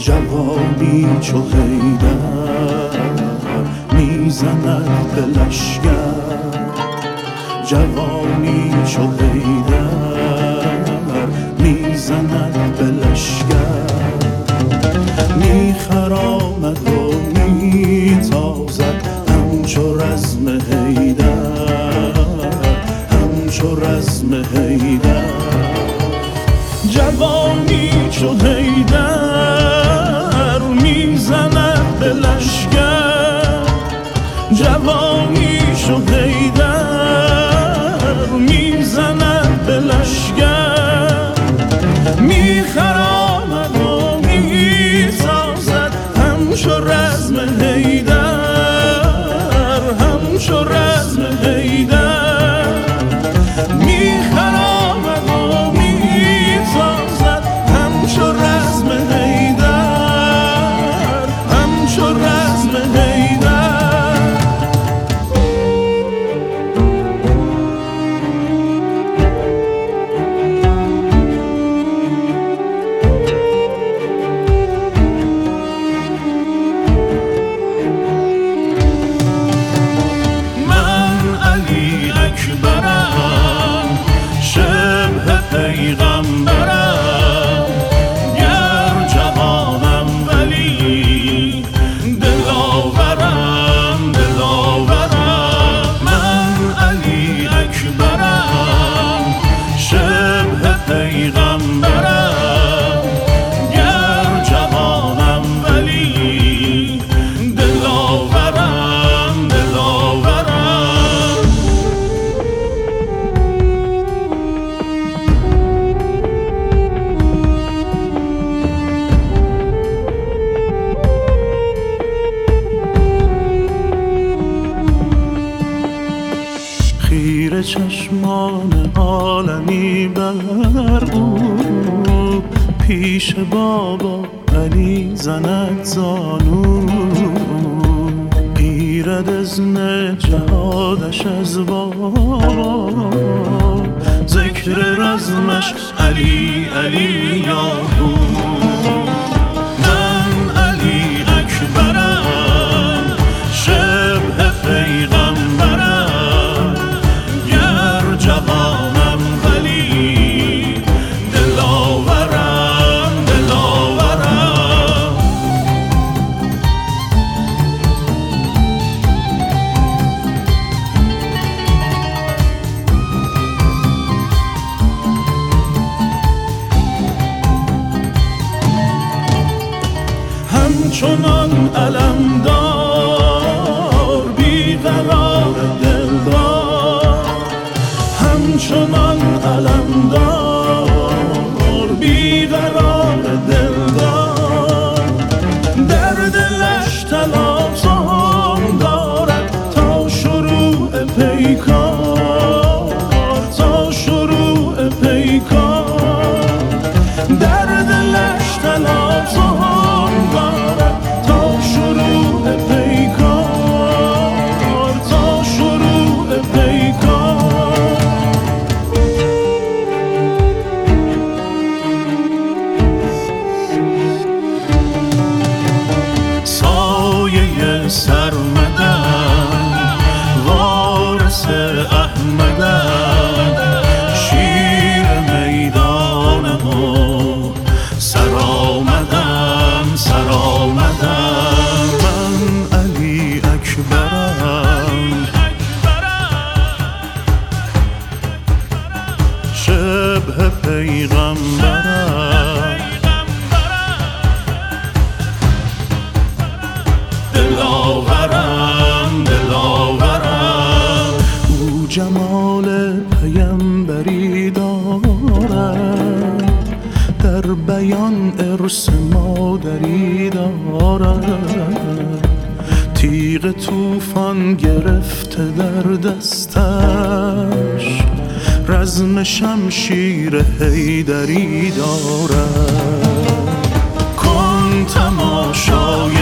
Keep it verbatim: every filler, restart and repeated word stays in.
جوانی چو حیدر میزند به لشگر، جوانی چو حیدر میزند به لشگر، میخرامد و میتازد همچو رزم حیدر، همچو رزم حیدر. جوانی چو حیدر میزند به لشگر، جوانی چو حیدر میزند به لشگر، میخرامد و میسازد همچو رزم حیدر، همچو رزم حیدر. میخرامد و میسازد همچو رزم حیدر، همچو رزم حیدر. پیغمبرم گر جوانم ولی دلاورم، دلاورم. من علی اکبرم شبه پیغمبرم گر جوانم ولی دلاورم، دلاورم. خیره چشمان عالمی بر او، پیش بابا علی زند زانو. گیرد اذن جهادش از بابا، ذکر رزمش علی علی یاهو. من علی اکبرم شبه پیغمبرم جوانم ولی دلاورم، دلاورم. همچنان علمدار بیقرار دلدار، همچنان علمدار بیقرار دلدار. در دلش تلاطم دارد تا شروع پیکار، تا شروع پیکار. در دلش تلاطم دارد تا شروع پیکار، تا شروع پیکار. سایه سرمدم وارث احمدم، شیر میدانم و سرآمدم، سرآمدم. من علی اکبرم شبه پیغمبرم دلاورم، دلاورم. او جمال پیمبری دارد، در بیان ارث مادری دارد. تیغ طوفان گرفته در دستش، رزم شمشیر حیدری دارد. کن تماشای